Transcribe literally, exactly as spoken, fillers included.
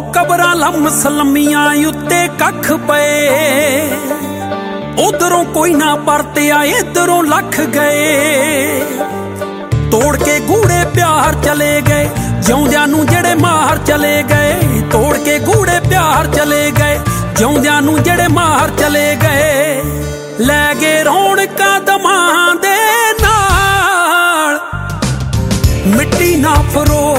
ਕਬਰਾਂ ਲੰਮਸ ਲੰਮੀਆਂ ਉੱਤੇ ਕੱਖ ਪਏ, ਉਧਰੋਂ ਕੋਈ ਨਾ ਪਰਤਿਆ ਇਧਰੋਂ ਲੱਖ ਗਏ। ਤੋੜ ਕੇ ਗੂੜੇ ਪਿਆਰ ਚਲੇ ਗਏ ਜਿਉਂਦਿਆਂ ਨੂੰ ਜਿਹੜੇ ਮਾਰ ਚਲੇ ਗਏ। ਤੋੜ ਕੇ ਗੂੜੇ ਪਿਆਰ ਚਲੇ ਗਏ ਜਿਉਂਦਿਆਂ ਨੂੰ ਜਿਹੜੇ ਮਾਰ ਚਲੇ ਗਏ। ਲੈ ਗਏ ਰੌਣਕਾਂ ਦਮਾਂ ਦੇ ਨਾਲ, ਮਿੱਟੀ ਨਾ ਫਰੋ